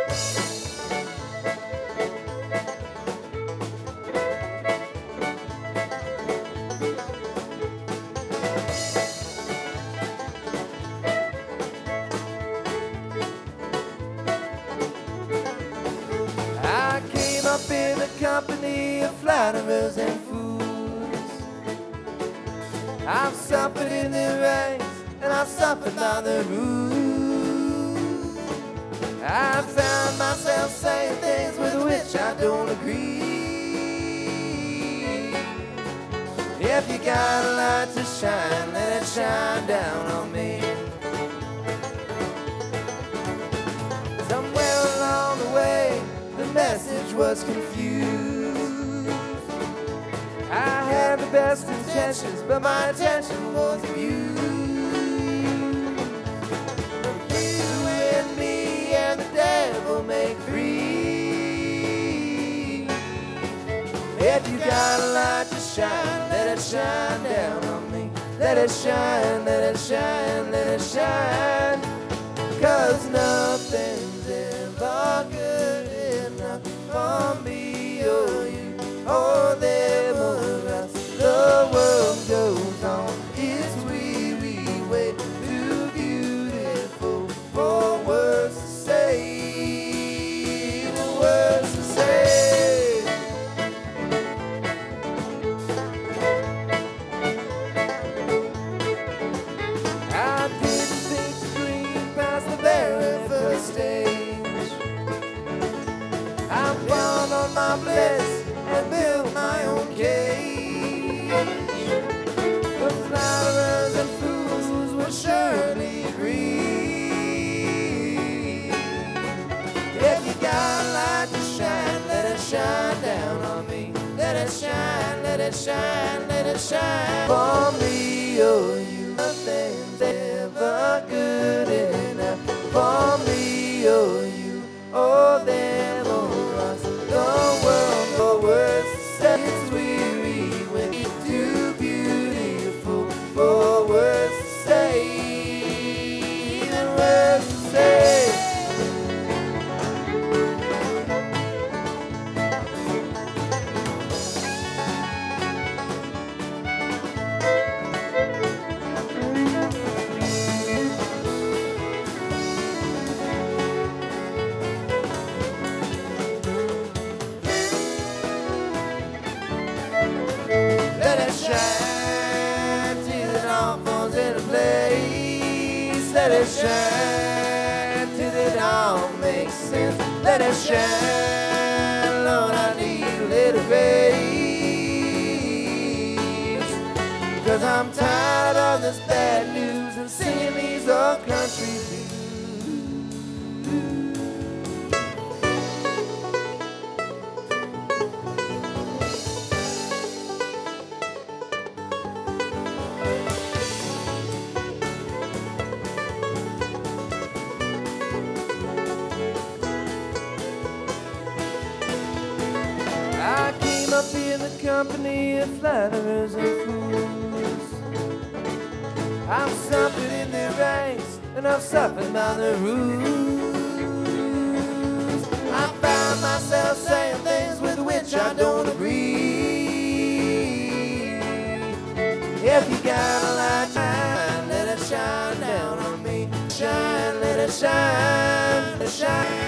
I came up in the company of flatterers and fools. I've suffered in the ranks, and I've suffered by the rules. I found myself saying things with which I don't agree. If you got a light to shine, let it shine down on me. Somewhere along the way, the message was confused. I had the best intentions, but my intention was abused. You and me and the devil make three. If you got a light to shine, let it shine down on me. Let it shine, let it shine, let it shine. 'Cause nothing's ever good enough for me or you or them or us. The world goes on its weary way, too beautiful for words to say, the words to say. I didn't think to dream past the very first stage. I've gone on my bliss and built my own cage. The flatterers and fools will surely agree. If you got a light to shine, let it shine down on me. Let it shine, let it shine, let it shine for me or you. Nothing's ever good enough for me or you or them or us. The world, the words to say, it's weary when it's too beautiful for words to say, the words to say. Let it shine till it all falls into place. Let it shine till it all makes sense. Let it shine, Lord, I need a little grace. 'Cause I'm tired of this bad news and singing these old country blues. I came up in the company of flatterers and fools. I've suffered in the ranks, and I've suffered by the rules. I found myself saying things with which I don't agree. If you got a light to shine, let it shine down on me. Shine, let it shine, let it shine.